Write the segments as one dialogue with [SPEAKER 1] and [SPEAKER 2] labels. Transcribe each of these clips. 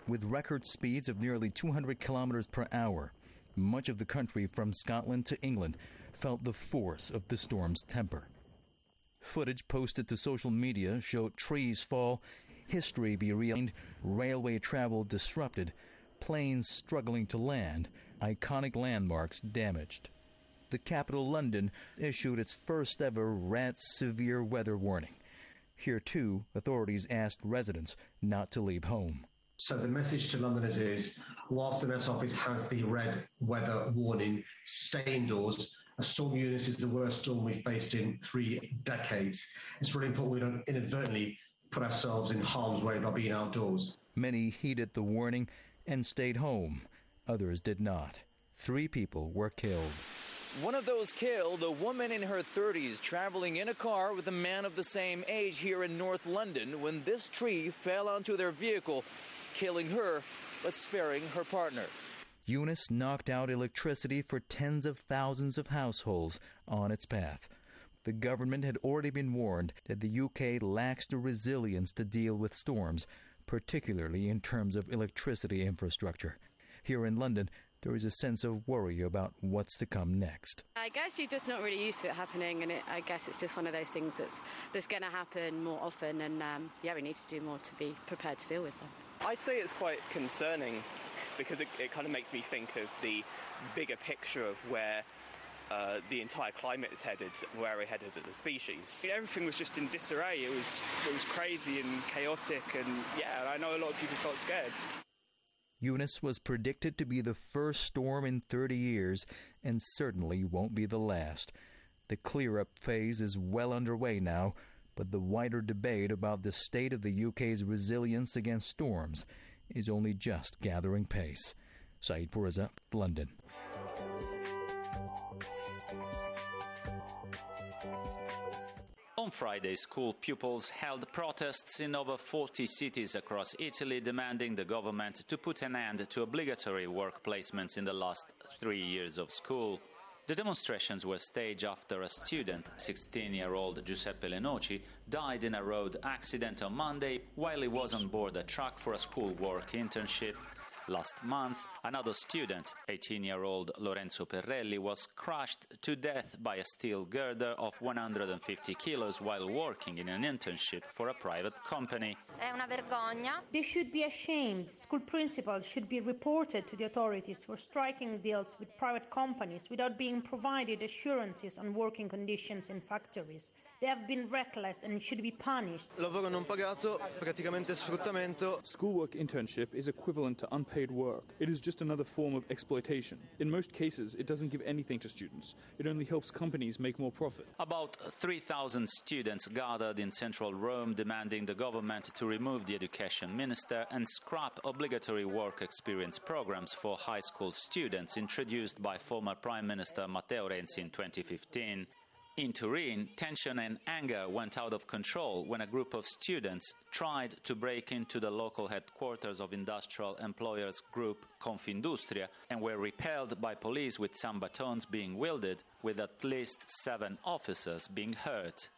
[SPEAKER 1] with record speeds of nearly 200 kilometers per hour. Much of the country from Scotland to England felt the force of the storm's temper. Footage posted to social media showed trees fall, history be realigned, railway travel disrupted, planes struggling to land, iconic landmarks damaged. The capital, London, issued its first ever red severe weather warning. Here, too, authorities asked residents not to leave home.
[SPEAKER 2] So the message to Londoners is, whilst the Met Office has the red weather warning, stay indoors. A storm Eunice is the worst storm we've faced in 3 decades. It's really important we don't inadvertently put ourselves in harm's way by being outdoors.
[SPEAKER 1] Many heeded the warning and stayed home. Others did not. 3 people were killed.
[SPEAKER 3] One of those killed, a woman in her 30s traveling in a car with a man of the same age here in North London when this tree fell onto their vehicle, killing her but sparing her partner.
[SPEAKER 1] Eunice knocked out electricity for tens of thousands of households on its path. The government had already been warned that the UK lacks the resilience to deal with storms, particularly in terms of electricity infrastructure. Here in London, there is a sense of worry about what's to come next.
[SPEAKER 4] I guess you're just not really used to it happening, and I guess it's just one of those things that's going to happen more often, and we need to do more to be prepared to deal with them.
[SPEAKER 5] I'd say it's quite concerning because it kind of makes me think of the bigger picture of where the entire climate is headed, where we're headed as a species.
[SPEAKER 6] Everything was just in disarray. It was crazy and chaotic, and I know a lot of people felt scared.
[SPEAKER 1] Eunice was predicted to be the first storm in 30 years and certainly won't be the last. The clear-up phase is well underway now, but the wider debate about the state of the UK's resilience against storms is only just gathering pace. Saeed Pourreza, London.
[SPEAKER 7] On Friday, school pupils held protests in over 40 cities across Italy demanding the government to put an end to obligatory work placements in the last 3 years of school. The demonstrations were staged after a student, 16-year-old Giuseppe Lenoci, died in a road accident on Monday while he was on board a truck for a school work internship. Last month, another student, 18-year-old Lorenzo Perrelli, was crushed to death by a steel girder of 150 kilos while working in an internship for a private company.
[SPEAKER 8] È una vergogna.
[SPEAKER 9] They should be ashamed. School principals should be reported to the authorities for striking deals with private companies without being provided assurances on working conditions in factories. They have been reckless and should be punished.
[SPEAKER 10] Lavoro non pagato, praticamente sfruttamento.
[SPEAKER 11] Schoolwork internship is equivalent to unpaid work. It is just another form of exploitation. In most cases, it doesn't give anything to students. It only helps companies make more profit.
[SPEAKER 7] About 3,000 students gathered in central Rome demanding the government to remove the education minister and scrap obligatory work experience programs for high school students introduced by former Prime Minister Matteo Renzi in 2015. In Turin, tension and anger went out of control when a group of students tried to break into the local headquarters of industrial employers group Confindustria and were repelled by police with some batons being wielded, with at least 7 officers being hurt.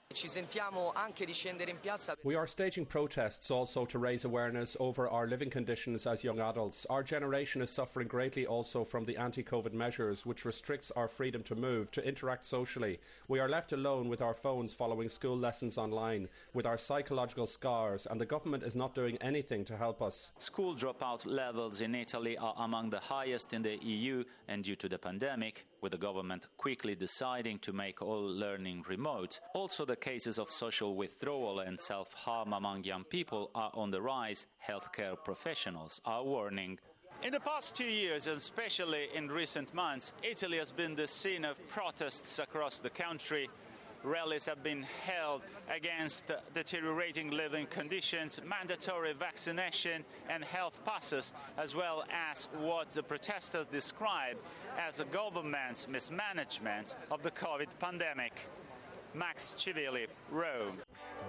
[SPEAKER 12] We are staging protests also to raise awareness over our living conditions as young adults. Our generation is suffering greatly also from the anti-COVID measures, which restricts our freedom to move, to interact socially. We are left alone with our phones following school lessons online, with our psychological scars, and the government is not doing anything to help us.
[SPEAKER 7] School dropout levels in Italy are among the highest in the EU, and due to the pandemic, with the government quickly deciding to make all learning remote. Also, the cases of social withdrawal and self-harm among young people are on the rise, healthcare professionals are warning. In the past 2 years, and especially in recent months, Italy has been the scene of protests across the country. Rallies have been held against deteriorating living conditions, mandatory vaccination and health passes, as well as what the protesters describe as the government's mismanagement of the COVID pandemic. Max Civilli, Rome.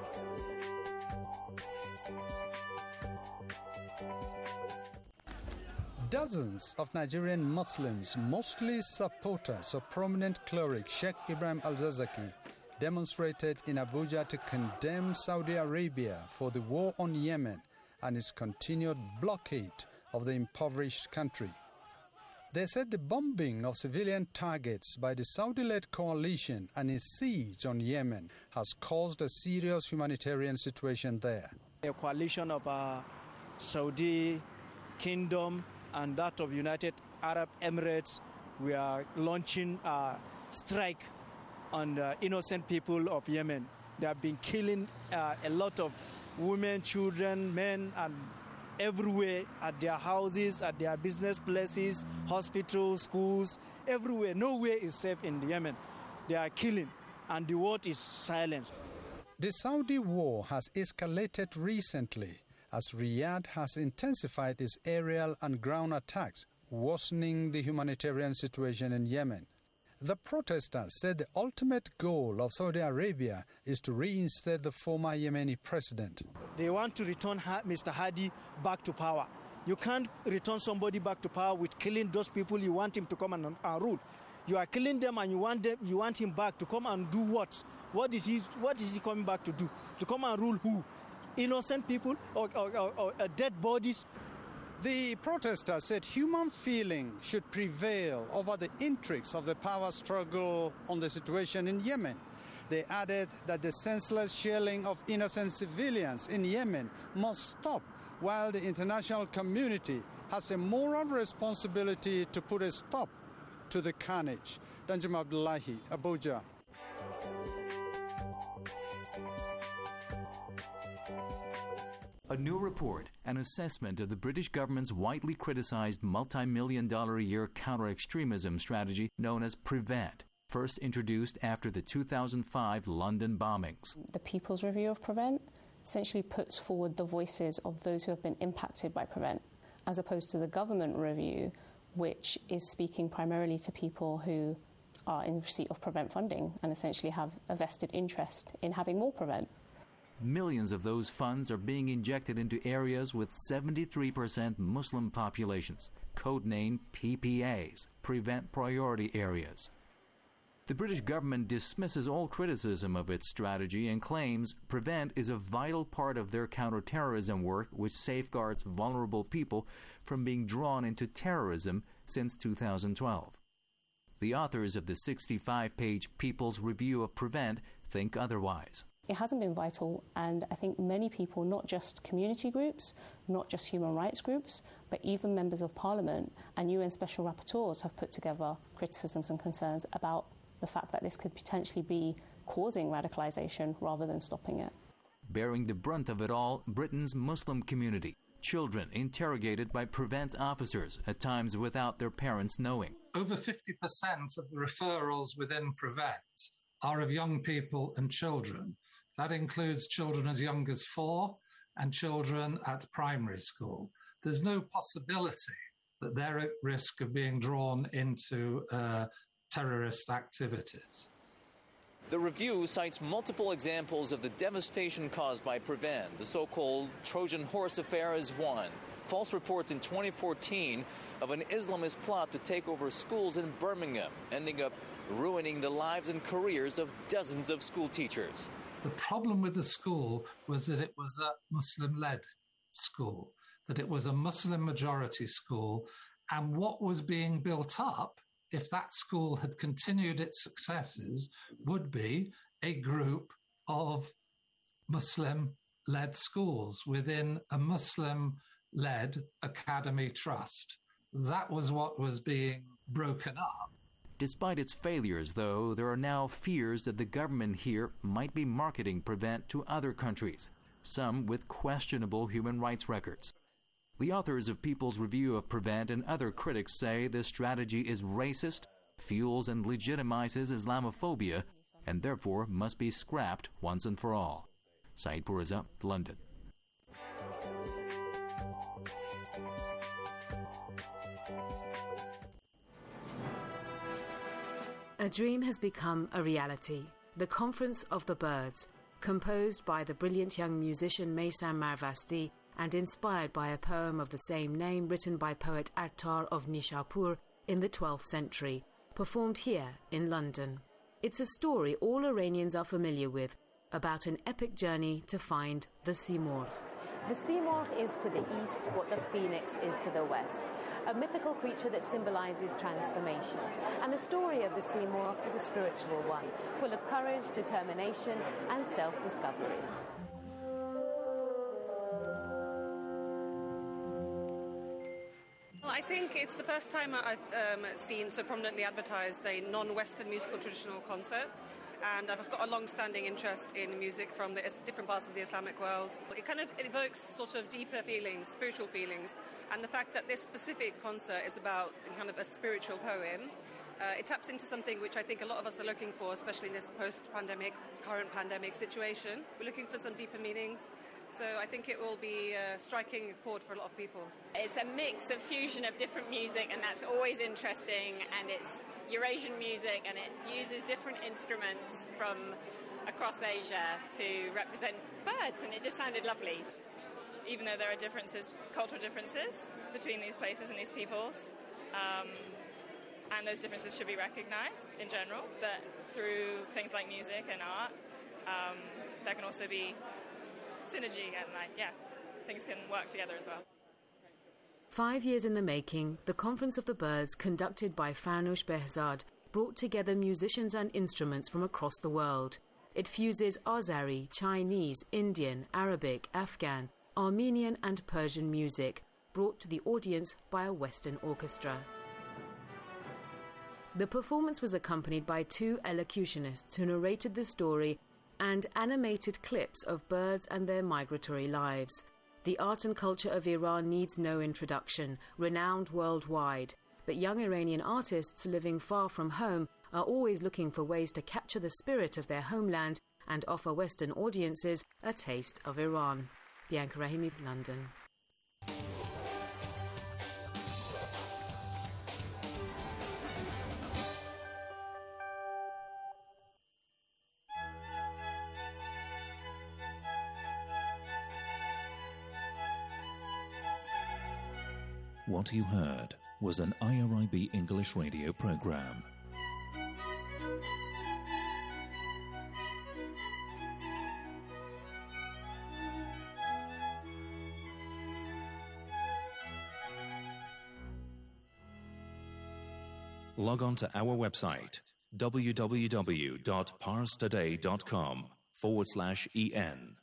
[SPEAKER 13] Dozens of Nigerian Muslims, mostly supporters of prominent cleric Sheikh Ibrahim Al-Zakzaky, demonstrated in Abuja to condemn Saudi Arabia for the war on Yemen and its continued blockade of the impoverished country. They said the bombing of civilian targets by the Saudi-led coalition and its siege on Yemen has caused a serious humanitarian situation there.
[SPEAKER 8] A coalition of Saudi Kingdom and that of United Arab Emirates, we are launching a strike on the innocent people of Yemen. They have been killing a lot of women, children, men, and everywhere, at their houses, at their business places, hospitals, schools, everywhere. Nowhere is safe in Yemen. They are killing, and the world is silent.
[SPEAKER 13] The Saudi war has escalated recently as Riyadh has intensified its aerial and ground attacks, worsening the humanitarian situation in Yemen. The protesters said the ultimate goal of Saudi Arabia is to reinstate the former Yemeni president.
[SPEAKER 8] They want to return Mr. Hadi back to power. You can't return somebody back to power with killing those people you want him to come and rule. You are killing them and you want him back to come and do what? What is he coming back to do? To come and rule who? Innocent people or dead bodies?
[SPEAKER 13] The protesters said human feeling should prevail over the intrigues of the power struggle on the situation in Yemen. They added that the senseless shelling of innocent civilians in Yemen must stop, while the international community has a moral responsibility to put a stop to the carnage. Danjuma Abdullahi, Abuja.
[SPEAKER 1] A new report, an assessment of the British government's widely criticized multi-million-dollar-a-year counter-extremism strategy known as PREVENT, first introduced after the 2005 London bombings.
[SPEAKER 14] The People's Review of PREVENT essentially puts forward the voices of those who have been impacted by PREVENT, as opposed to the government review, which is speaking primarily to people who are in receipt of PREVENT funding and essentially have a vested interest in having more PREVENT.
[SPEAKER 1] Millions of those funds are being injected into areas with 73% Muslim populations, codenamed PPAs, Prevent Priority Areas. The British government dismisses all criticism of its strategy and claims PREVENT is a vital part of their counterterrorism work, which safeguards vulnerable people from being drawn into terrorism since 2012. The authors of the 65-page People's Review of PREVENT think otherwise.
[SPEAKER 14] It hasn't been vital, and I think many people, not just community groups, not just human rights groups, but even members of parliament and UN special rapporteurs have put together criticisms and concerns about the fact that this could potentially be causing radicalisation rather than stopping it.
[SPEAKER 1] Bearing the brunt of it all, Britain's Muslim community. Children interrogated by PREVENT officers, at times without their parents knowing.
[SPEAKER 15] Over 50% of the referrals within PREVENT are of young people and children. That includes children as young as 4 and children at primary school. There's no possibility that they're at risk of being drawn into terrorist activities.
[SPEAKER 3] The review cites multiple examples of the devastation caused by PREVENT. The so-called Trojan horse affair is one. False reports in 2014 of an Islamist plot to take over schools in Birmingham, ending up ruining the lives and careers of dozens of school teachers.
[SPEAKER 15] The problem with the school was that it was a Muslim-led school, that it was a Muslim-majority school, and what was being built up, if that school had continued its successes, would be a group of Muslim-led schools within a Muslim-led academy trust. That was what was being broken up.
[SPEAKER 1] Despite its failures, though, there are now fears that the government here might be marketing PREVENT to other countries, some with questionable human rights records. The authors of People's Review of PREVENT and other critics say this strategy is racist, fuels and legitimizes Islamophobia, and therefore must be scrapped once and for all. Saeed Bouriza, London.
[SPEAKER 16] A dream has become a reality. The Conference of the Birds, composed by the brilliant young musician Meysam Marvasti and inspired by a poem of the same name written by poet Attar of Nishapur in the 12th century, performed here in London. It's a story all Iranians are familiar with, about an epic journey to find the Simurgh. The Simorgh is to the east what the phoenix is to the west, a mythical creature that symbolises transformation. And the story of the Simorgh is a spiritual one, full of courage, determination and self-discovery.
[SPEAKER 17] Well, I think it's the first time I've seen so prominently advertised a non-Western musical traditional concert. And I've got a long-standing interest in music from the different parts of the Islamic world. It kind of evokes sort of deeper feelings, spiritual feelings, and the fact that this specific concert is about kind of a spiritual poem, it taps into something which I think a lot of us are looking for, especially in this post-pandemic, current pandemic situation. We're looking for some deeper meanings. So I think it will be striking a chord for a lot of people.
[SPEAKER 18] It's a mix of fusion of different music, and that's always interesting, and it's Eurasian music, and it uses different instruments from across Asia to represent birds, and it just sounded lovely.
[SPEAKER 19] Even though there are differences, cultural differences between these places and these peoples, and those differences should be recognised in general, that through things like music and art, there can also be synergy and things can work together as well.
[SPEAKER 16] 5 years in the making, the Conference of the Birds, conducted by Farnoosh Behzad, brought together musicians and instruments from across the world. It fuses Azeri, Chinese, Indian, Arabic, Afghan, Armenian and Persian music, brought to the audience by a Western orchestra. The performance was accompanied by 2 elocutionists who narrated the story and animated clips of birds and their migratory lives. The art and culture of Iran needs no introduction, renowned worldwide, but young Iranian artists living far from home are always looking for ways to capture the spirit of their homeland and offer Western audiences a taste of Iran. Bianca Rahimi, London.
[SPEAKER 20] What you heard was an IRIB English radio program. Log on to our website www.parstoday.com/en.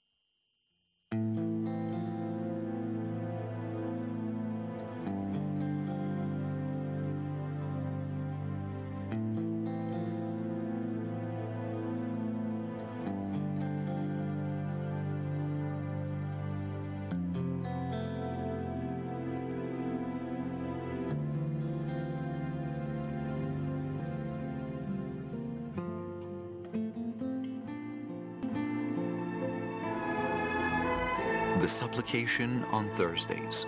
[SPEAKER 21] The supplication on Thursdays.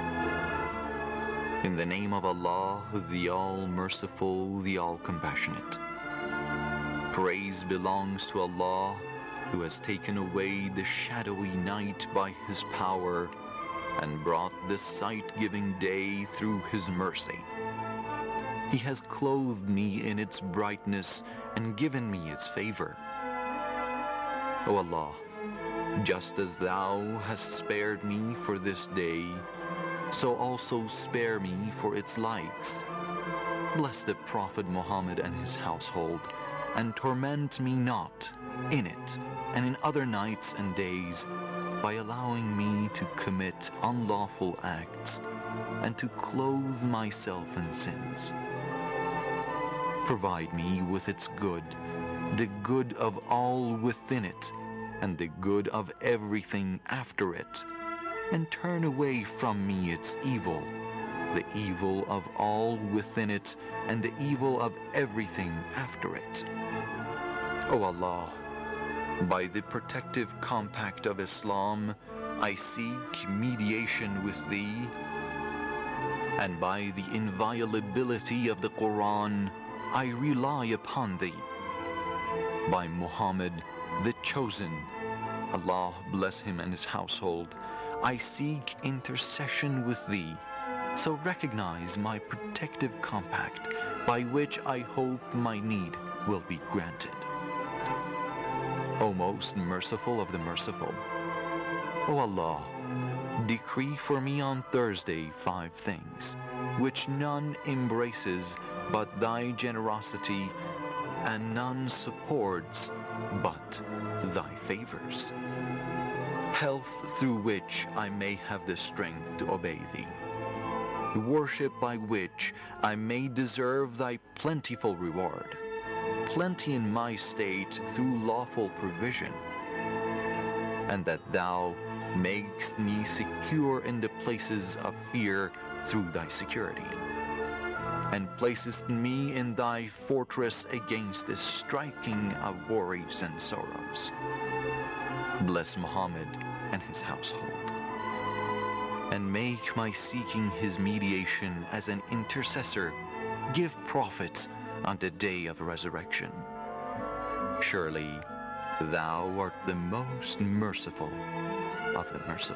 [SPEAKER 21] In the name of Allah, the All-Merciful, the All-Compassionate. Praise belongs to Allah, who has taken away the shadowy night by His power and brought the sight-giving day through His mercy. He has clothed me in its brightness and given me its favor. O Allah, just as Thou hast spared me for this day, so also spare me for its likes. Bless the Prophet Muhammad and his household, and torment me not in it and in other nights and days by allowing me to commit unlawful acts and to clothe myself in sins. Provide me with its good, the good of all within it, and the good of everything after it, and turn away from me its evil, the evil of all within it, and the evil of everything after it. O Allah, by the protective compact of Islam, I seek mediation with Thee, and by the inviolability of the Quran, I rely upon Thee. By Muhammad, the Chosen, Allah bless him and his household, I seek intercession with Thee, so recognize my protective compact, by which I hope my need will be granted. O most merciful of the merciful, O Allah, decree for me on Thursday 5 things, which none embraces but thy generosity, and none supports but thy favors. Health through which I may have the strength to obey thee. Worship by which I may deserve thy plentiful reward. Plenty in my state through lawful provision. And that thou makest me secure in the places of fear through thy security, and placest me in thy fortress against the striking of worries and sorrows. Bless Muhammad and his household, and make my seeking his mediation as an intercessor give profit on the day of resurrection. Surely thou art the most merciful of the merciful.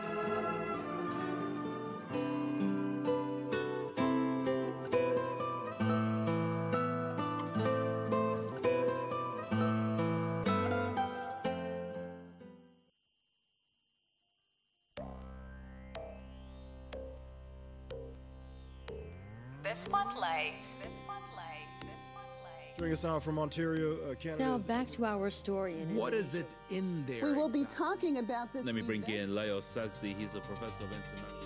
[SPEAKER 2] Joining us now from Ontario, Canada.
[SPEAKER 22] Now back to our story.
[SPEAKER 23] What is it in there?
[SPEAKER 24] We will be talking about this.
[SPEAKER 23] Let me bring in Leo Sazdi. He's a professor of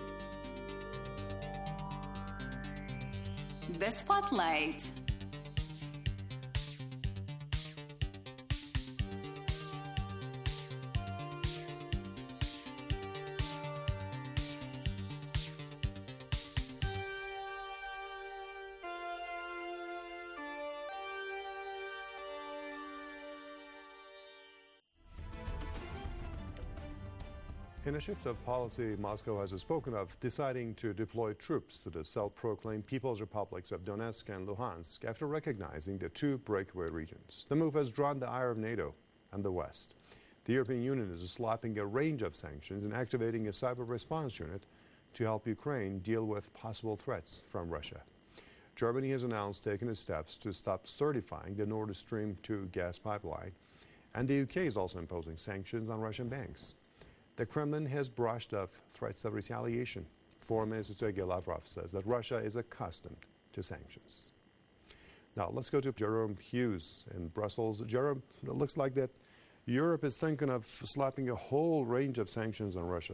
[SPEAKER 23] international.
[SPEAKER 25] The Spotlight.
[SPEAKER 26] In a shift of policy, Moscow has spoken of deciding to deploy troops to the self-proclaimed People's Republics of Donetsk and Luhansk after recognizing the 2 breakaway regions. The move has drawn the ire of NATO and the West. The European Union is slapping a range of sanctions and activating a cyber response unit to help Ukraine deal with possible threats from Russia. Germany has announced taking steps to stop certifying the Nord Stream 2 gas pipeline, and the UK is also imposing sanctions on Russian banks. The Kremlin has brushed off threats of retaliation. Foreign Minister Sergei Lavrov says that Russia is accustomed to sanctions. Now, let's go to Jerome Hughes in Brussels. Jerome, it looks like that Europe is thinking of slapping a whole range of sanctions on Russia.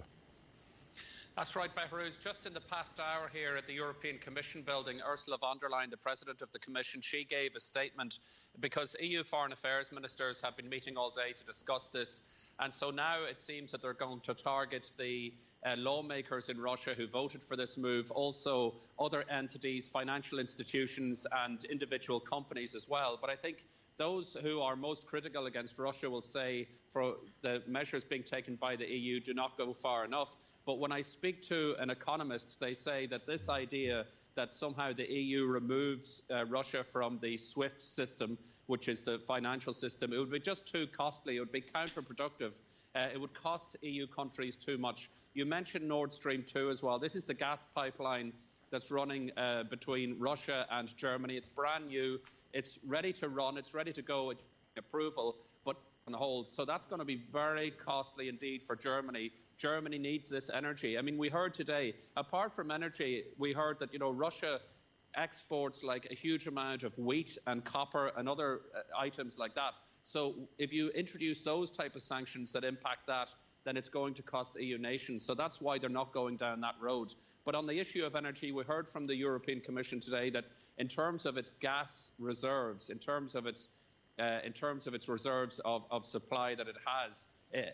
[SPEAKER 12] That's right, Behrooz. Just in the past hour here at the European Commission building, Ursula von der Leyen, the President of the Commission, she gave a statement because EU foreign affairs ministers have been meeting all day to discuss this. And so now it seems that they're going to target the lawmakers in Russia who voted for this move, also other entities, financial institutions and individual companies as well. But I think those who are most critical against Russia will say for the measures being taken by the EU do not go far enough. But when I speak to an economist, they say that this idea that somehow the EU removes Russia from the SWIFT system, which is the financial system, it would be just too costly. It would be counterproductive. It would cost EU countries too much. You mentioned Nord Stream 2 as well. This is the gas pipeline that's running between Russia and Germany. It's brand new. It's ready to run. It's ready to go. Approval, but on hold. So that's going to be very costly indeed for Germany. Germany needs this energy. I mean, we heard today, apart from energy, we heard that, Russia exports like a huge amount of wheat and copper and other items like that. So if you introduce those type of sanctions that impact that, then it's going to cost EU nations. So that's why they're not going down that road. But on the issue of energy, we heard from the European Commission today that in terms of its gas reserves, in terms of its reserves of supply that it has,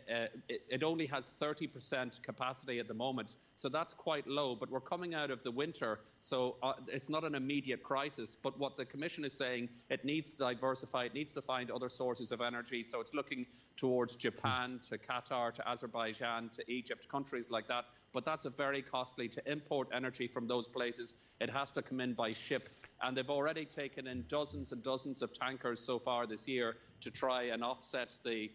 [SPEAKER 12] it only has 30% capacity at the moment. So that's quite low, but we're coming out of the winter, so it's not an immediate crisis. But what the Commission is saying, it needs to diversify, it needs to find other sources of energy. So it's looking towards Japan, to Qatar, to Azerbaijan, to Egypt, countries like that. But that's very costly to import energy from those places. It has to come in by ship. And they've already taken in dozens and dozens of tankers so far this year to try and offset the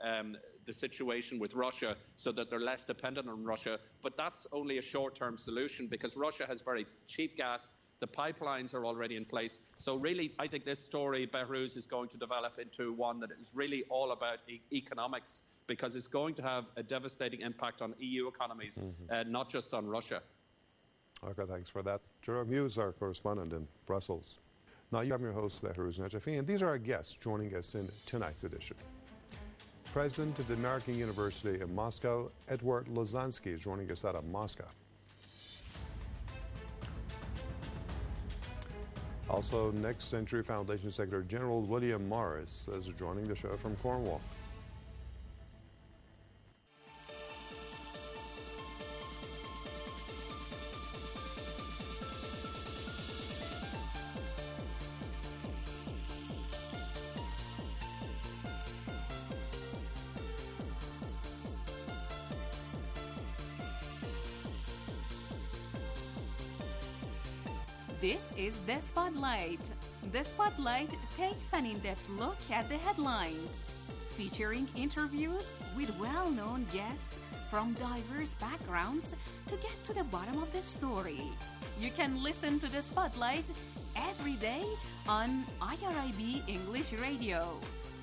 [SPEAKER 12] situation with Russia so that they're less dependent on Russia. But that's only a short-term solution because Russia has very cheap gas
[SPEAKER 4] The pipelines are already in place. So really, I think this story, Behruz, is going to develop into one that is really all about economics, because it's going to have a devastating impact on EU economies, not just on Russia.
[SPEAKER 26] Okay, thanks for that. Jerome Hughes, our correspondent in Brussels. Now you have your host, Behruz Najafi, and these are our guests joining us in tonight's edition. President of the American University in Moscow, Edward Lozansky, is joining us out of Moscow. Also, Next Century Foundation Secretary General William Morris is joining the show from Cornwall.
[SPEAKER 5] This is The Spotlight. The Spotlight takes an in-depth look at the headlines, featuring interviews with well-known guests from diverse backgrounds to get to the bottom of the story. You can listen to The Spotlight every day on IRIB English Radio.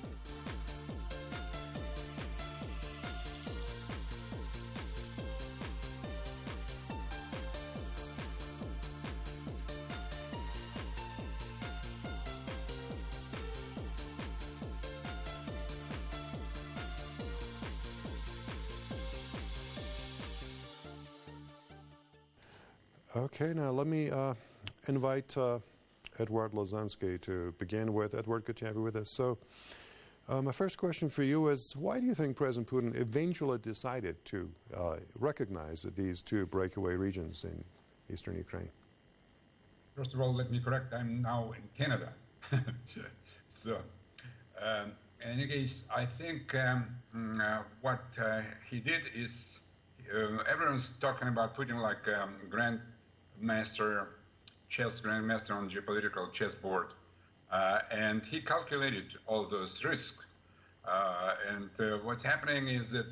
[SPEAKER 26] Okay, now let me invite Edward Lozansky to begin with. Edward, good to have you with us. So my first question for you is, why do you think President Putin eventually decided to recognize these two breakaway regions in eastern Ukraine?
[SPEAKER 6] First of all, let me correct, I'm now in Canada. So, in any case, I think what he did is, everyone's talking about Putin like chess grandmaster on geopolitical chessboard, and he calculated all those risks. And what's happening is that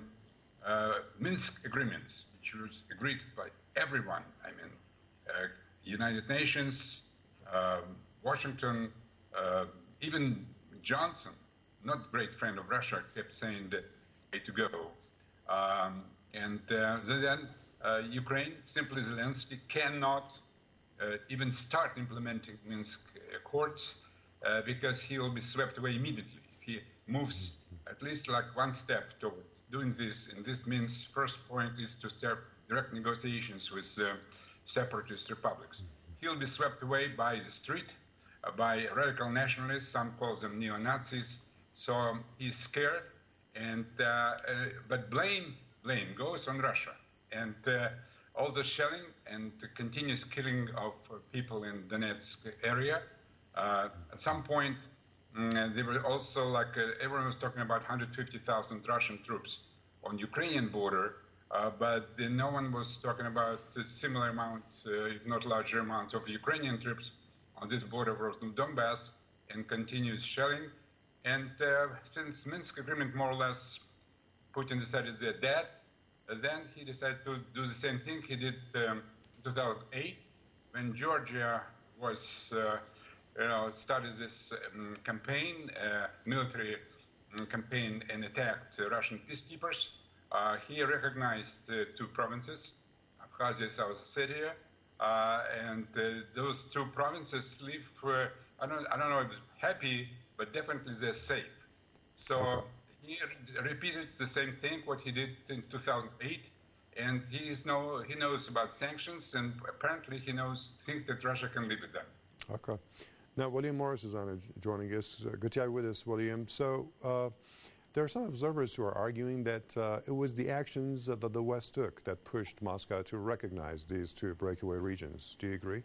[SPEAKER 6] Minsk agreements, which was agreed by everyone, I mean, United Nations, Washington, even Johnson, not great friend of Russia, kept saying that way to go. And then Ukraine, simply Zelensky, cannot even start implementing Minsk Accords because he will be swept away immediately. He moves at least like one step toward doing this, and this means first point is to start direct negotiations with separatist republics. He'll be swept away by the street, by radical nationalists, some call them neo-Nazis, so he's scared, and but blame goes on Russia. And all the shelling and the continuous killing of people in Donetsk area. At some point, there were also everyone was talking about 150,000 Russian troops on Ukrainian border, but no one was talking about a similar amount, if not larger amount, of Ukrainian troops on this border of Donbass, and continuous shelling. And since Minsk agreement, more or less, Putin decided they're dead. Then he decided to do the same thing he did in 2008 when Georgia was, started this campaign, military campaign, and attacked Russian peacekeepers. He recognized two provinces, Abkhazia, South Ossetia, and those two provinces live, I don't know if happy, but definitely they're safe. So. Okay. He repeated the same thing, what he did in 2008, and he knows about sanctions, and apparently he thinks that Russia can live with them.
[SPEAKER 26] Okay. Now, William Morris is joining us. Good to have you with us, William. So there are some observers who are arguing that it was the actions that the West took that pushed Moscow to recognize these two breakaway regions. Do you agree?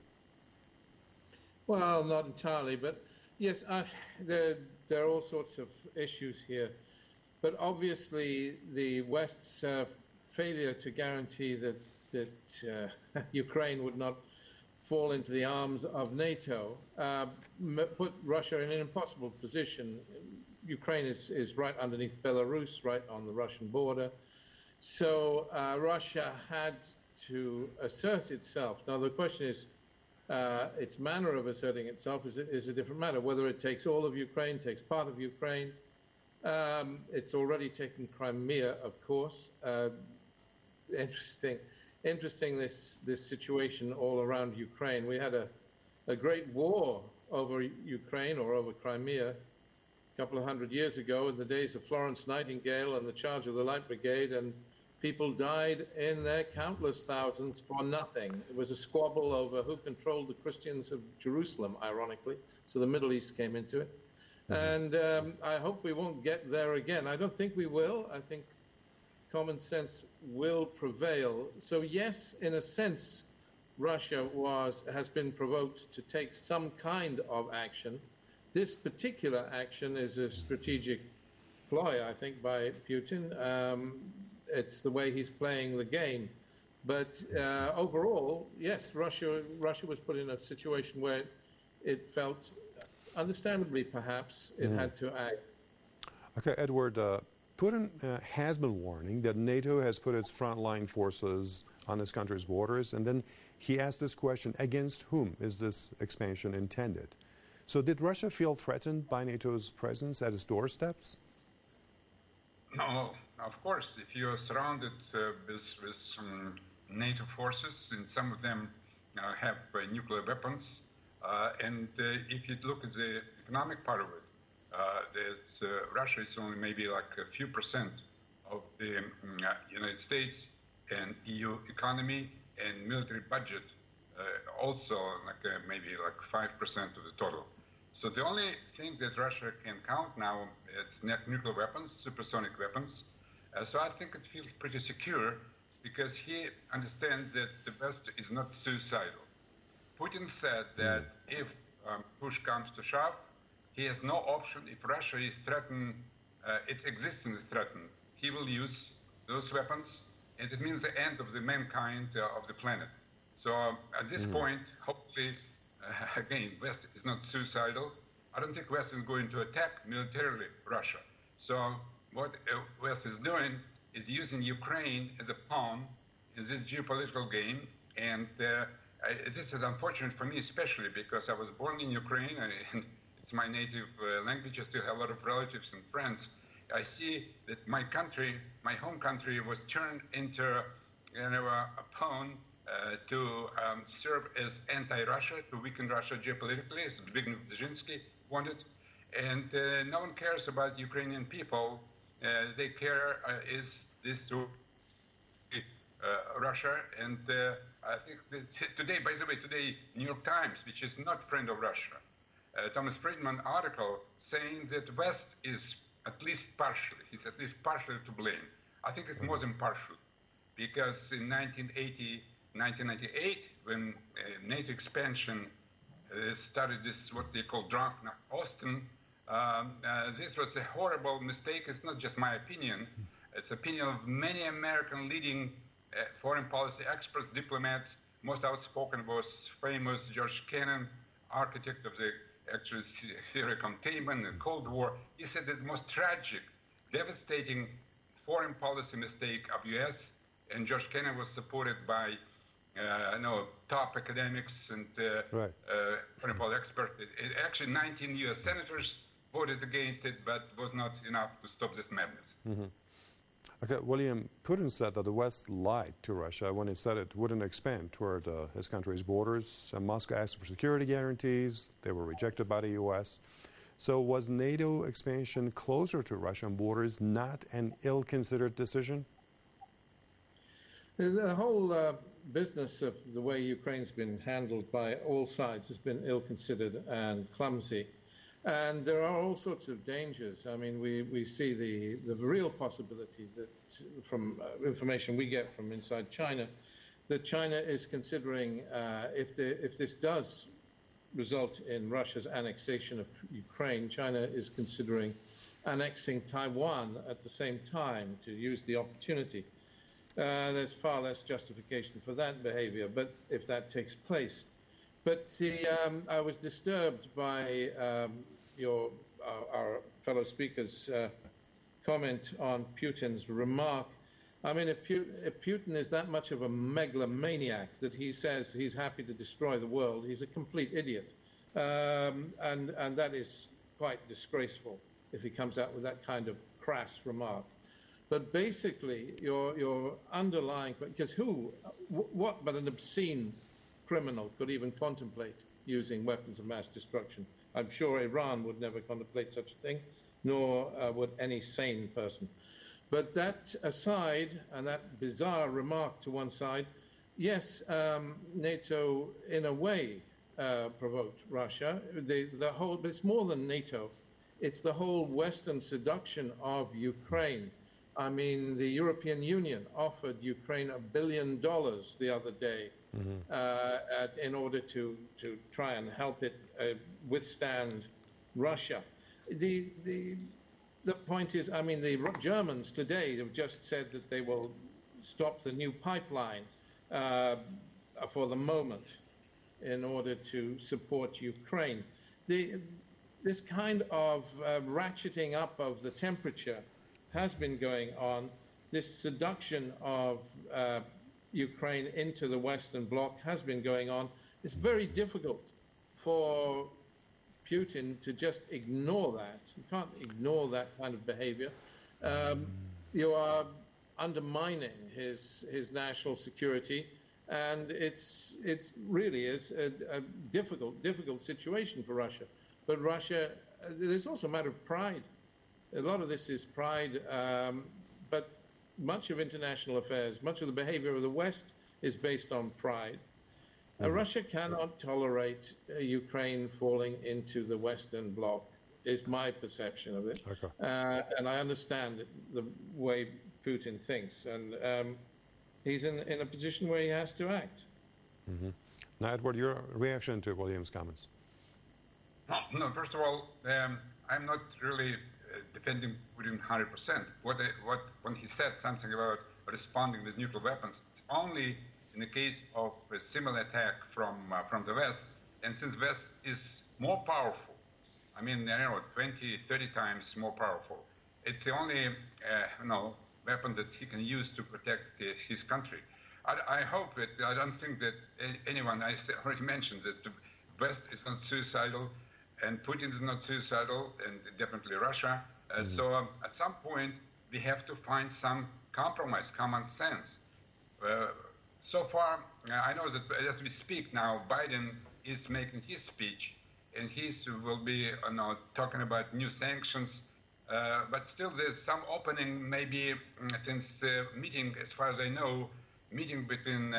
[SPEAKER 22] Well, not entirely, but yes, there are all sorts of issues here. But obviously, the West's failure to guarantee that Ukraine would not fall into the arms of NATO put Russia in an impossible position. Ukraine is right underneath Belarus, right on the Russian border. So Russia had to assert itself. Now, the question is, Its manner of asserting itself is a different matter. Whether it takes all of Ukraine, takes part of Ukraine. It's already taken Crimea, of course. Interesting this situation all around Ukraine. We had a great war over Ukraine or over Crimea a couple of 100 years ago in the days of Florence Nightingale and the charge of the Light Brigade, and people died in their countless thousands for nothing. It was a squabble over who controlled the Christians of Jerusalem, ironically, so the Middle East came into it. And I hope we won't get there again. I don't think we will. I think common sense will prevail. So yes, in a sense, Russia has been provoked to take some kind of action. This particular action is a strategic ploy, I think, by Putin. It's the way he's playing the game. But overall, yes, Russia was put in a situation where it felt, understandably perhaps, it had to act.
[SPEAKER 26] Okay, Edward, Putin has been warning that NATO has put its frontline forces on his country's borders, and then he asked this question, against whom is this expansion intended? So did Russia feel threatened by NATO's presence at its doorsteps?
[SPEAKER 6] No, of course. If you're surrounded with NATO forces, and some of them have nuclear weapons, and if you look at the economic part of it, Russia is only maybe like a few percent of the United States and EU economy and military budget, also maybe like 5% of the total. So the only thing that Russia can count now is nuclear weapons, supersonic weapons. So I think it feels pretty secure because he understands that the West is not suicidal. Putin said that if push comes to shove, he has no option. If Russia is threatened, its existence is threatened, he will use those weapons, and it means the end of the mankind of the planet. So at this point, hopefully, again, West is not suicidal. I don't think West is going to attack militarily Russia. So what West is doing is using Ukraine as a pawn in this geopolitical game, and this is unfortunate for me, especially because I was born in Ukraine, and it's my native language. I still have a lot of relatives and friends. I see that my country, my home country, was turned into a pawn to serve as anti-Russia, to weaken Russia geopolitically, as Zbigniew Brzezinski wanted. And no one cares about Ukrainian people. They care is this to Russia. And I think today, by the way, New York Times, which is not friend of Russia, Thomas Friedman article saying that West is at least partially to blame. I think it's more than partial, because in 1998, when NATO expansion started this, what they call drunk Austin, this was a horrible mistake. It's not just my opinion. It's opinion of many American leading foreign policy experts, diplomats. Most outspoken was famous George Kennan, architect of the actually theory of containment and Cold War. He said that the most tragic, devastating foreign policy mistake of U.S., and George Kennan was supported by top academics and foreign policy experts. Actually, 19 U.S. senators voted against it, but was not enough to stop this madness.
[SPEAKER 26] Okay, William, Putin said that the West lied to Russia when it said it wouldn't expand toward his country's borders. Moscow asked for security guarantees. They were rejected by the U.S. So was NATO expansion closer to Russian borders not an ill-considered decision?
[SPEAKER 22] The whole business of the way Ukraine's been handled by all sides has been ill-considered and clumsy. And there are all sorts of dangers. I mean, we see the real possibility that from information we get from inside China, that China is considering, if this does result in Russia's annexation of Ukraine, China is considering annexing Taiwan at the same time to use the opportunity. There's far less justification for that behavior, but if that takes place. But I was disturbed by our fellow speaker's comment on Putin's remark I mean, if Putin is that much of a megalomaniac that he says he's happy to destroy the world, he's a complete idiot. And that is quite disgraceful if he comes out with that kind of crass remark. But basically, your underlying, because what but an obscene criminal could even contemplate using weapons of mass destruction? I'm sure Iran would never contemplate such a thing, nor would any sane person. But that aside, and that bizarre remark to one side, yes, NATO in a way provoked Russia. The whole, but it's more than NATO. It's the whole Western seduction of Ukraine. I mean, the European Union offered Ukraine $1 billion the other day in order to try and help it withstand Russia. The point is, I mean, the Germans today have just said that they will stop the new pipeline for the moment in order to support Ukraine. This kind of ratcheting up of the temperature has been going on. This seduction of Ukraine into the Western Bloc has been going on. It's very difficult for Putin to just ignore that. You can't ignore that kind of behavior. You are undermining his national security, and it's really is a difficult situation for Russia. But Russia, there's also a matter of pride. A lot of this is pride, but much of international affairs, much of the behavior of the West is based on pride. Russia cannot tolerate Ukraine falling into the Western Bloc, is my perception of it. Okay. And I understand the way Putin thinks, and he's in a position where he has to act.
[SPEAKER 26] Mm-hmm. Now, Edward, your reaction to William's comments?
[SPEAKER 6] No, first of all, I'm not really defending Putin 100%. When he said something about responding with nuclear weapons, it's only in the case of a similar attack from the West, and since West is more powerful, I mean, 20, 30 times more powerful, it's the only weapon that he can use to protect his country. I hope that, I don't think that anyone, I already mentioned that the West is not suicidal, and Putin is not suicidal, and definitely Russia. So at some point, we have to find some compromise, common sense. So far, I know that as we speak now, Biden is making his speech, and he will be talking about new sanctions. But still, there's some opening, maybe since meeting, as far as I know, meeting between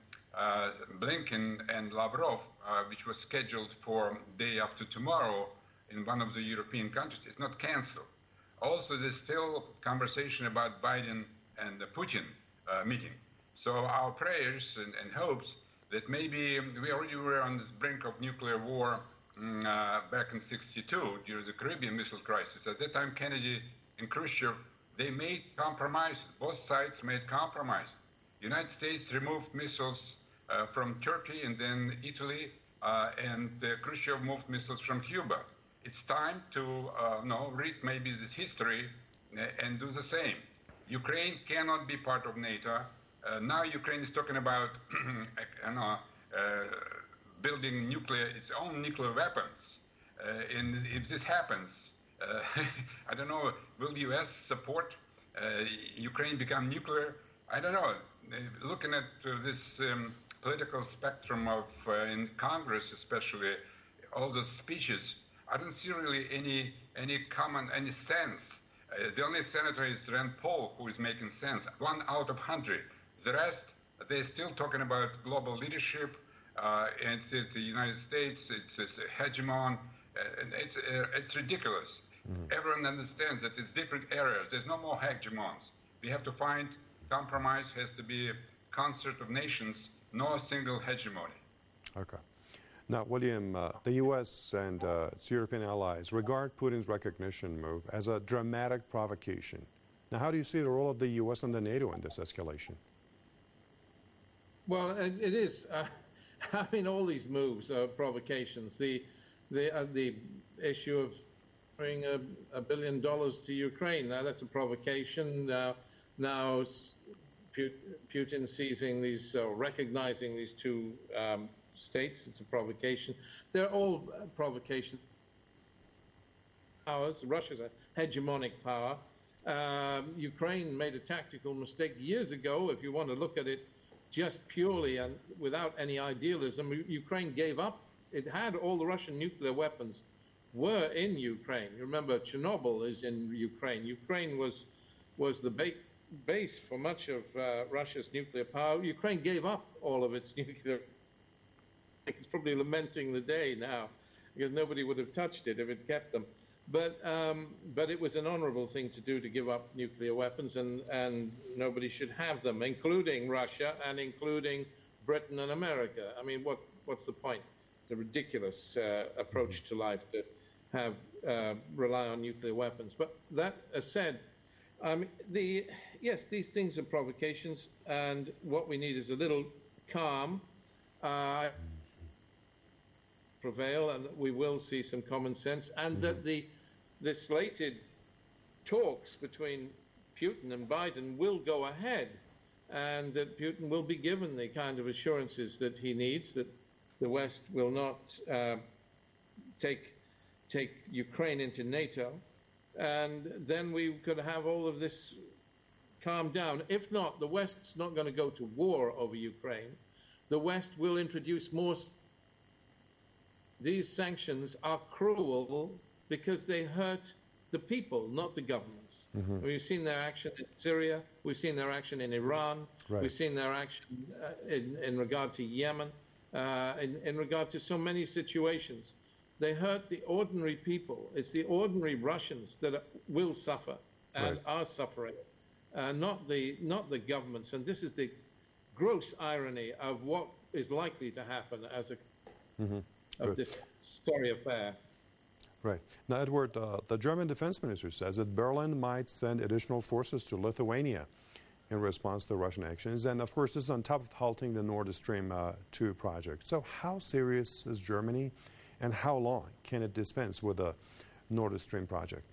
[SPEAKER 6] Blinken and Lavrov, which was scheduled for day after tomorrow in one of the European countries. It's not canceled. Also, there's still conversation about Biden and the Putin meeting. So our prayers and hopes that maybe we already were on this brink of nuclear war back in '62 during the Caribbean Missile Crisis. At that time, Kennedy and Khrushchev, they made compromise. Both sides made compromise. The United States removed missiles from Turkey and then Italy, and Khrushchev moved missiles from Cuba. It's time to read maybe this history and do the same. Ukraine cannot be part of NATO. Now Ukraine is talking about building its own nuclear weapons. And if this happens, I don't know, will the U.S. support Ukraine become nuclear? I don't know. Looking at this political spectrum of in Congress, especially all the speeches, I don't see really any sense. The only senator is Rand Paul who is making sense. 1 out of 100. The rest, they're still talking about global leadership. It's the United States. It's a hegemon. It's ridiculous. Mm-hmm. Everyone understands that it's different areas. There's no more hegemons. We have to find compromise. Has to be a concert of nations, no single hegemony.
[SPEAKER 26] Okay. Now, William, the U.S. and its European allies regard Putin's recognition move as a dramatic provocation. Now, how do you see the role of the U.S. and the NATO in this escalation?
[SPEAKER 22] Well, it is. I mean, all these moves are provocations. The issue of bringing $1 billion to Ukraine, now that's a provocation. Now Putin seizing these, recognizing these two states. It's a provocation. They're all provocation powers. Russia's a hegemonic power. Ukraine made a tactical mistake years ago. If you want to look at it just purely and without any idealism, Ukraine gave up. It had all the Russian nuclear weapons were in Ukraine. You remember, Chernobyl is in Ukraine. Ukraine was the base for much of Russia's nuclear power. Ukraine gave up all of its nuclear. It's probably lamenting the day now, because nobody would have touched it if it kept them. But it was an honorable thing to do, to give up nuclear weapons, and nobody should have them, including Russia and including Britain and America. I mean, what's the point? The ridiculous approach to life to have rely on nuclear weapons. But that said, yes, these things are provocations, and what we need is a little calm. Prevail, and we will see some common sense, and that the slated talks between Putin and Biden will go ahead, and that Putin will be given the kind of assurances that he needs, that the West will not take Ukraine into NATO, and then we could have all of this calmed down. If not, the West's not going to go to war over Ukraine. The West will introduce more. These sanctions are cruel because they hurt the people, not the governments. We've seen their action in Syria. We've seen their action in Iran. Right. We've seen their action in regard to Yemen, in regard to so many situations. They hurt the ordinary people. It's the ordinary Russians that will suffer and are suffering, not the governments. And this is the gross irony of what is likely to happen as a of this sorry affair.
[SPEAKER 26] Right. Now, Edward, the German defense minister says that Berlin might send additional forces to Lithuania in response to Russian actions. And, of course, this is on top of halting the Nord Stream 2 project. So how serious is Germany, and how long can it dispense with the Nord Stream project?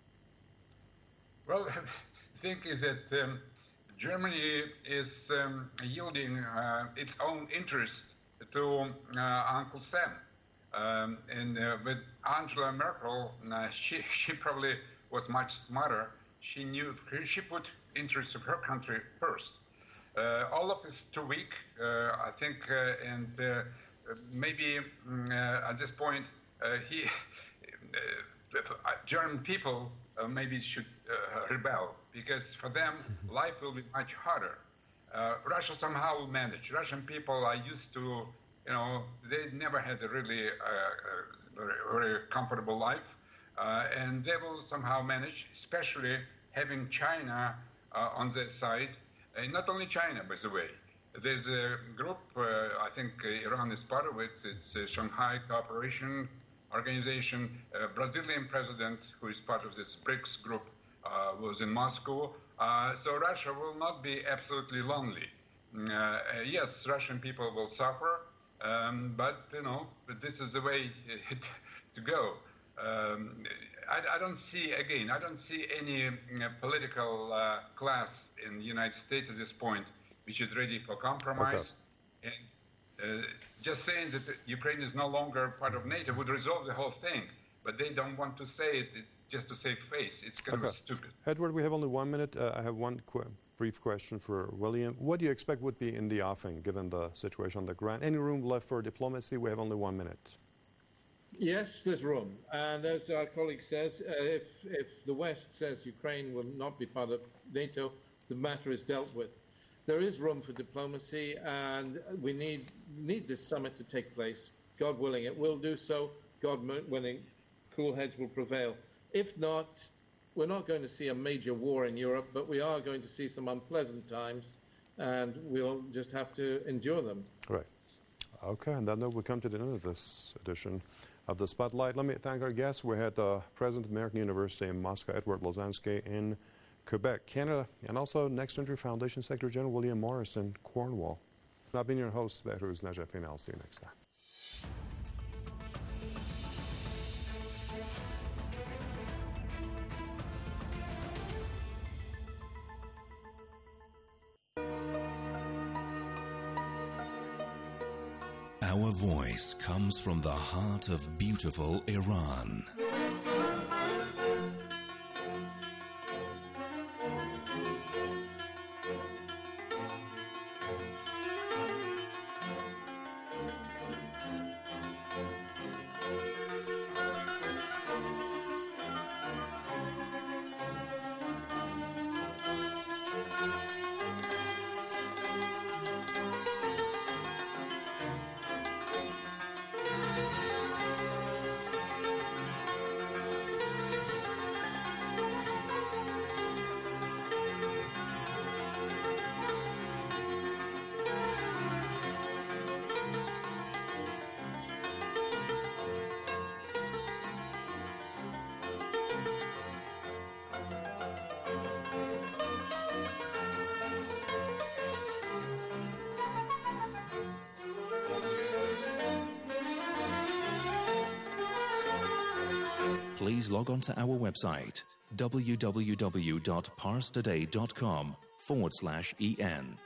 [SPEAKER 6] Well, the thing is that Germany is yielding its own interest to Uncle Sam. And with Angela Merkel, she probably was much smarter. She put interests of her country first. Olaf is too weak, I think, and maybe at this point German people maybe should rebel, because for them life will be much harder. Russia somehow will manage. Russian people are used to, they never had a really very comfortable life, and they will somehow manage, especially having China on their side. Not only China, by the way. There's a group, I think Iran is part of it, it's Shanghai Cooperation Organization. Brazilian president, who is part of this BRICS group, was in Moscow. So Russia will not be absolutely lonely. Yes, Russian people will suffer, but this is the way to go. I don't see any political class in the United States at this point which is ready for compromise. Okay. And just saying that Ukraine is no longer part of NATO would resolve the whole thing, but they don't want to say it just to save face. It's kind of stupid.
[SPEAKER 26] Edward, we have only 1 minute. I have one brief question for William. What do you expect would be in the offing, given the situation on the ground? Any room left for diplomacy? We have only 1 minute.
[SPEAKER 22] Yes, there's room. And as our colleague says, if the West says Ukraine will not be part of NATO, the matter is dealt with. There is room for diplomacy, and we need this summit to take place. God willing, it will do so. God willing, cool heads will prevail. If not, we're not going to see a major war in Europe, but we are going to see some unpleasant times, and we'll just have to endure them.
[SPEAKER 26] Right. Okay, and that note, we'll come to the end of this edition of the Spotlight. Let me thank our guests. We had the President of American University in Moscow, Edward Lozansky, in Quebec, Canada, and also Next Century Foundation Secretary General William Morris in Cornwall. I've been your host, Behruz Najafin. I'll see you next time.
[SPEAKER 20] Our voice comes from the heart of beautiful Iran. Please log on to our website, www.parstoday.com/en.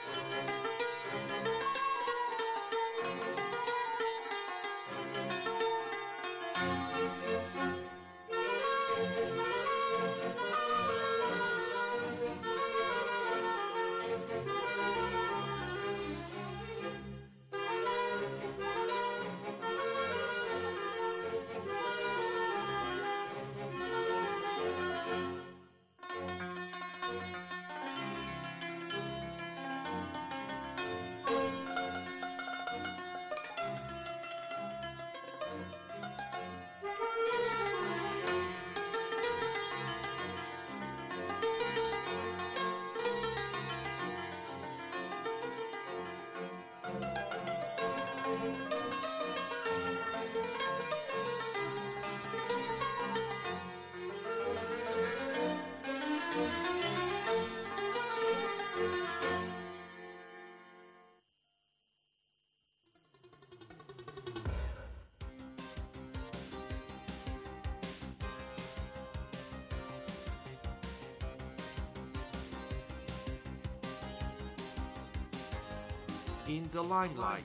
[SPEAKER 7] In the limelight.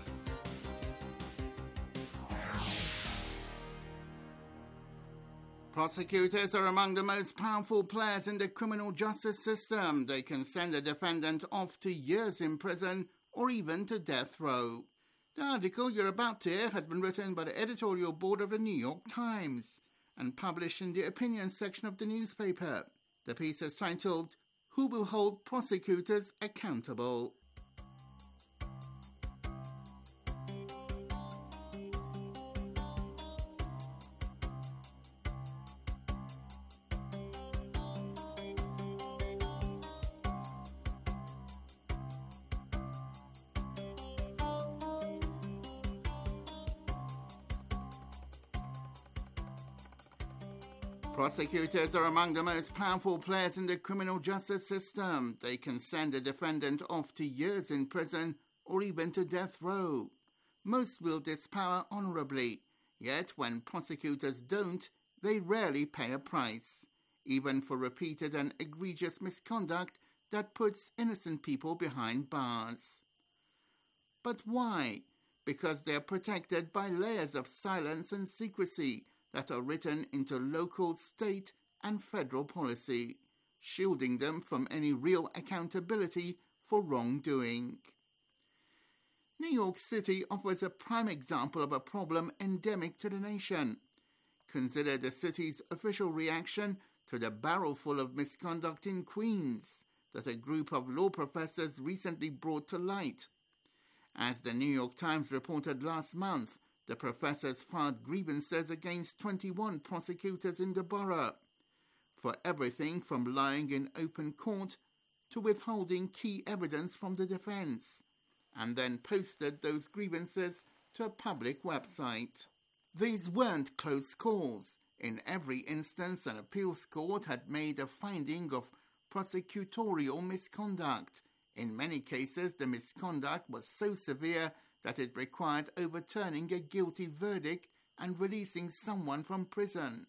[SPEAKER 9] Prosecutors are among the most powerful players in the criminal justice system. They can send a defendant off to years in prison or even to death row. The article you're about to hear has been written by the editorial board of the New York Times and published in the opinion section of the newspaper. The piece is titled, "Who Will Hold Prosecutors Accountable?" Prosecutors are among the most powerful players in the criminal justice system. They can send a defendant off to years in prison or even to death row. Most wield this power honorably, yet when prosecutors don't, they rarely pay a price, even for repeated and egregious misconduct that puts innocent people behind bars. But why? Because they are protected by layers of silence and secrecy that are written into local, state, and federal policy, shielding them from any real accountability for wrongdoing. New York City offers a prime example of a problem endemic to the nation. Consider the city's official reaction to the barrelful of misconduct in Queens that a group of law professors recently brought to light. As the New York Times reported last month, the professors filed grievances against 21 prosecutors in the borough for everything from lying in open court to withholding key evidence from the defense, and then posted those grievances to a public website. These weren't close calls. In every instance, an appeals court had made a finding of prosecutorial misconduct. In many cases, the misconduct was so severe that it required overturning a guilty verdict and releasing someone from prison.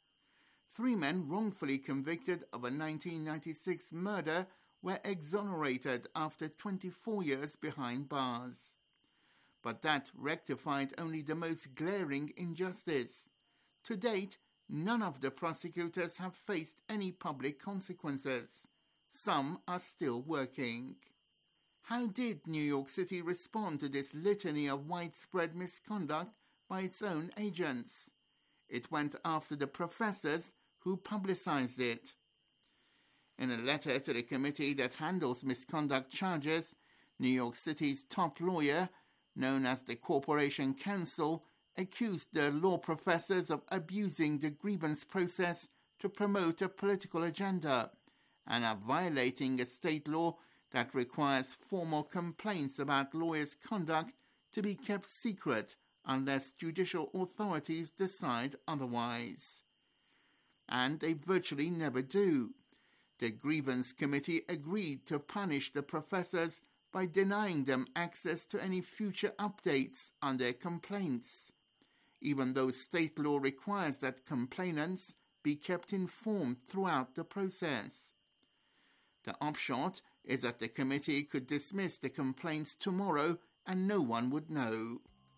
[SPEAKER 9] 3 men wrongfully convicted of a 1996 murder were exonerated after 24 years behind bars. but that rectified only the most glaring injustice. To date, none of the prosecutors have faced any public consequences. Some are still working. How did New York City respond to this litany of widespread misconduct by its own agents? It went after the professors who publicized it. In a letter to the committee that handles misconduct charges, New York City's top lawyer, known as the Corporation Counsel, accused the law professors of abusing the grievance process to promote a political agenda and of violating a state law that requires formal complaints about lawyers' conduct to be kept secret unless judicial authorities decide otherwise. And they virtually never do. The grievance committee agreed to punish the professors by denying them access to any future updates on their complaints, even though state law requires that complainants be kept informed throughout the process. The upshot is that the committee could dismiss the complaints tomorrow and no one would know.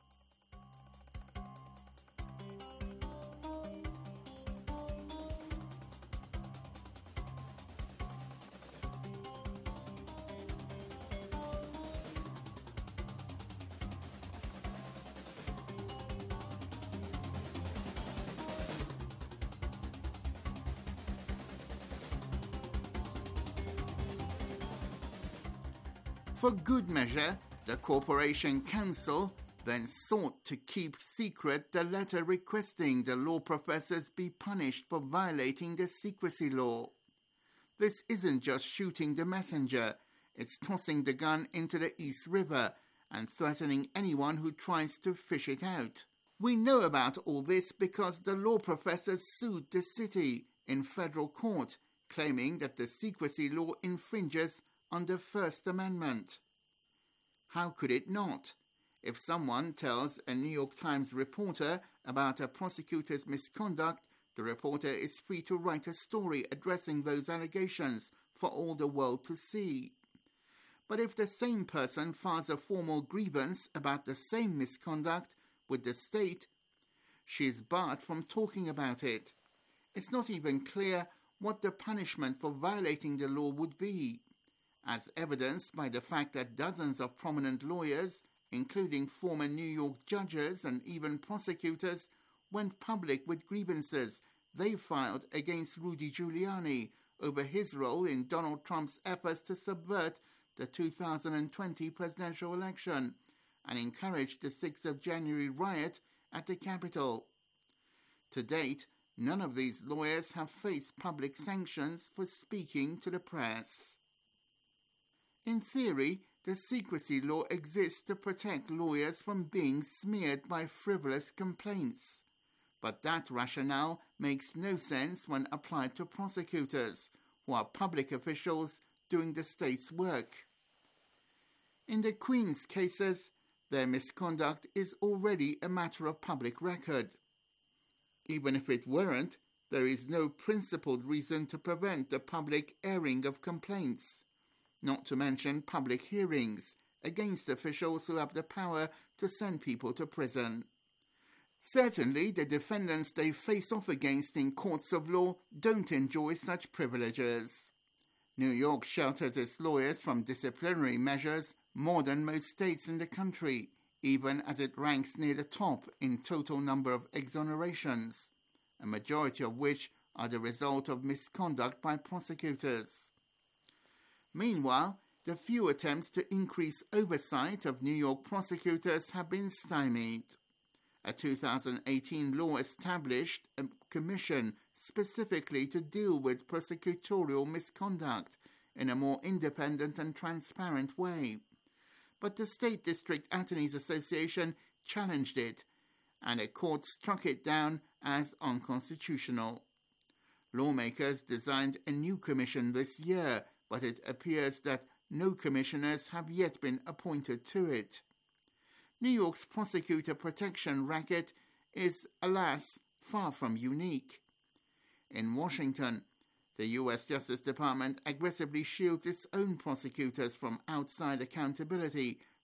[SPEAKER 9] For good measure, the Corporation Counsel then sought to keep secret the letter requesting the law professors be punished for violating the secrecy law. This isn't just shooting the messenger, it's tossing the gun into the East River and threatening anyone who tries to fish it out. We know about all this because the law professors sued the city in federal court, claiming that the secrecy law infringes on the First Amendment. How could it not? If someone tells a New York Times reporter about a prosecutor's misconduct, the reporter is free to write a story addressing those allegations for all the world to see. But if the same person files a formal grievance about the same misconduct with the state, she is barred from talking about it. It's not even clear what the punishment for violating the law would be, as evidenced by the fact that dozens of prominent lawyers, including former New York judges and even prosecutors, went public with grievances they filed against Rudy Giuliani over his role in Donald Trump's efforts to subvert the 2020 presidential election and encourage the 6th of January riot at the Capitol. To date, none of these lawyers have faced public sanctions for speaking to the press. In theory, the secrecy law exists to protect lawyers from being smeared by frivolous complaints. But that rationale makes no sense when applied to prosecutors, who are public officials doing the state's work. In the Queen's cases, their misconduct is already a matter of public record. Even if it weren't, there is no principled reason to prevent the public airing of complaints, not to mention public hearings against officials who have the power to send people to prison. Certainly, the defendants they face off against in courts of law don't enjoy such privileges. New York shelters its lawyers from disciplinary measures more than most states in the country, even as it ranks near the top in total number of exonerations, a majority of which are the result of misconduct by prosecutors. Meanwhile, the few attempts to increase oversight of New York prosecutors have been stymied. A 2018 law established a commission specifically to deal with prosecutorial misconduct in a more independent and transparent way. But the State District Attorneys Association challenged it, and a court struck it down as unconstitutional. Lawmakers designed a new commission this year, but it appears that no commissioners have yet been appointed to it. New York's prosecutor protection racket is, alas, far from unique. In Washington, the U.S. Justice Department aggressively shields its own prosecutors from outside accountability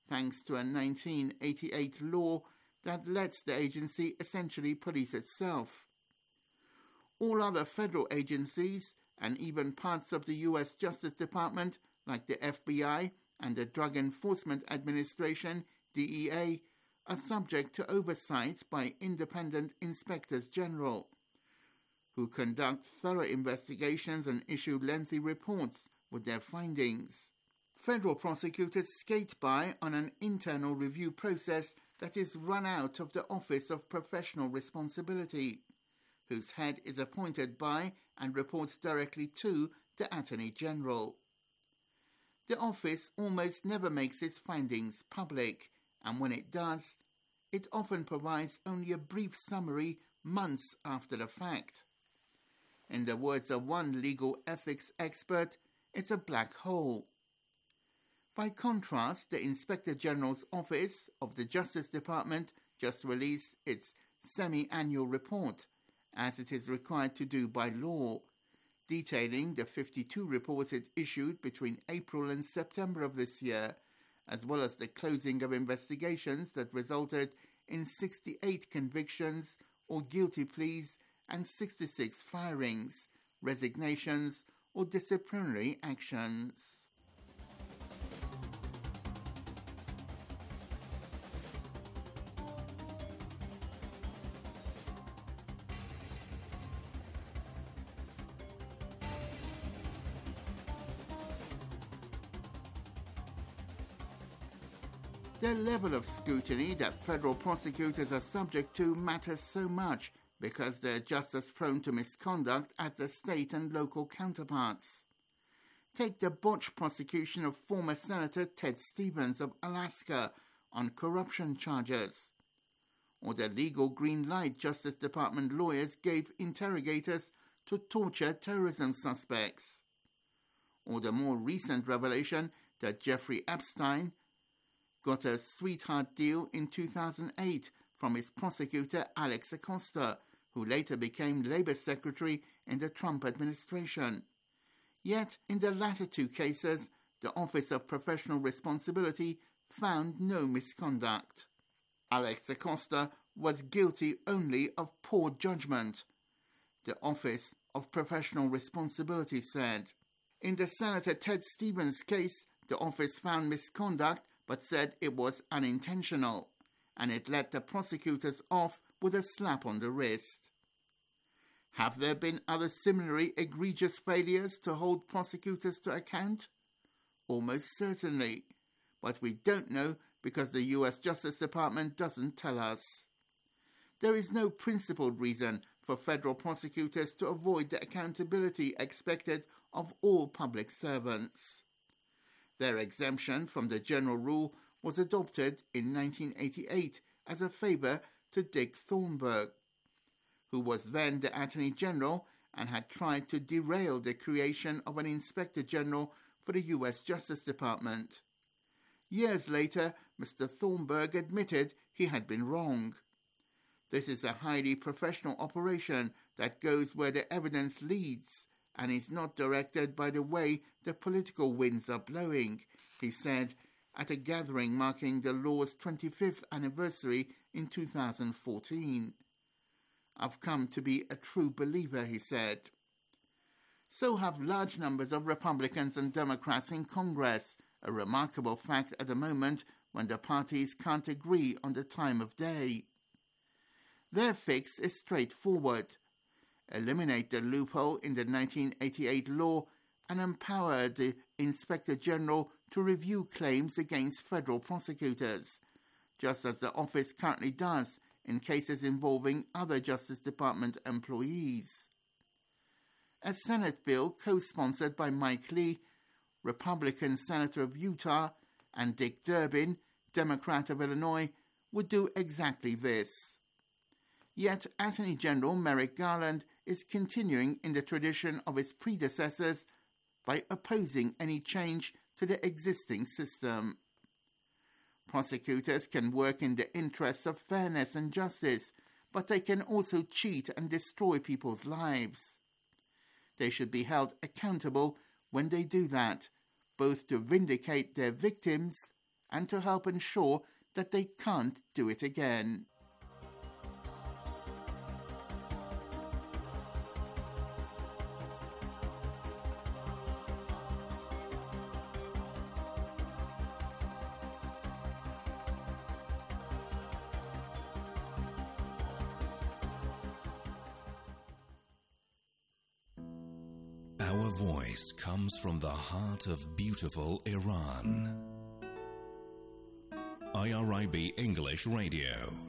[SPEAKER 9] thanks to a 1988 law that lets the agency essentially police itself. All other federal agencies, and even parts of the U.S. Justice Department, like the FBI and the Drug Enforcement Administration, DEA, are subject to oversight by independent inspectors general, who conduct thorough investigations and issue lengthy reports with their findings. Federal prosecutors skate by on an internal review process that is run out of the Office of Professional Responsibility, whose head is appointed by and reports directly to the Attorney General. The office almost never makes its findings public, and when it does, it often provides only a brief summary months after the fact. In the words of one legal ethics expert, it's a black hole. By contrast, the Inspector General's Office of the Justice Department just released its semi-annual report, as it is required to do by law, detailing the 52 reports it issued between April and September of this year, as well as the closing of investigations that resulted in 68 convictions or guilty pleas and 66 firings, resignations, or disciplinary actions. The level of scrutiny that federal prosecutors are subject to matters so much because they're just as prone to misconduct as their state and local counterparts. Take the botched prosecution of former Senator Ted Stevens of Alaska on corruption charges, or the legal green light Justice Department lawyers gave interrogators to torture terrorism suspects, or the more recent revelation that Jeffrey Epstein got a sweetheart deal in 2008 from his prosecutor Alex Acosta, who later became Labour Secretary in the Trump administration. Yet, in the latter two cases, the Office of Professional Responsibility found no misconduct. Alex Acosta was guilty only of poor judgment, the Office of Professional Responsibility said. In the Senator Ted Stevens case, the office found misconduct but said it was unintentional, and it let the prosecutors off with a slap on the wrist. Have there been other similarly egregious failures to hold prosecutors to account? Almost certainly, but we don't know because the U.S. Justice Department doesn't tell us. There is no principled reason for federal prosecutors to avoid the accountability expected of all public servants. Their exemption from the general rule was adopted in 1988 as a favour to Dick Thornburgh, who was then the Attorney General and had tried to derail the creation of an Inspector General for the U.S. Justice Department. Years later, Mr. Thornburgh admitted he had been wrong. This is a highly professional operation that goes where the evidence leads and is not directed by the way the political winds are blowing, he said at a gathering marking the law's 25th anniversary in 2014. I've come to be a true believer, he said. So have large numbers of Republicans and Democrats in Congress, a remarkable fact at the moment when the parties can't agree on the time of day. Their fix is straightforward. Eliminate the loophole in the 1988 law and empower the Inspector General to review claims against federal prosecutors, just as the office currently does in cases involving other Justice Department employees. A Senate bill co-sponsored by Mike Lee, Republican Senator of Utah, and Dick Durbin, Democrat of Illinois, would do exactly this. Yet Attorney General Merrick Garland is continuing in the tradition of his predecessors by opposing any change to the existing system. Prosecutors can work in the interests of fairness and justice, but they can also cheat and destroy people's lives. They should be held accountable when they do that, both to vindicate their victims and to help ensure that they can't do it again.
[SPEAKER 20] Our voice comes from the heart of beautiful Iran. IRIB English Radio.